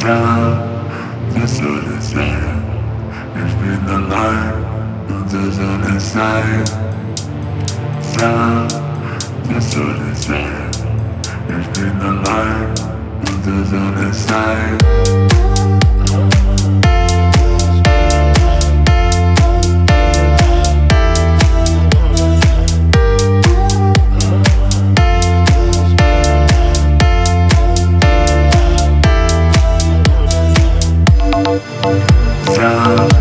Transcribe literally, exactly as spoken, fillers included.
das soll es sein. Ich bin allein und das soll es sein. Ja, das soll es sein. Ich bin allein und das soll es sein. Yeah.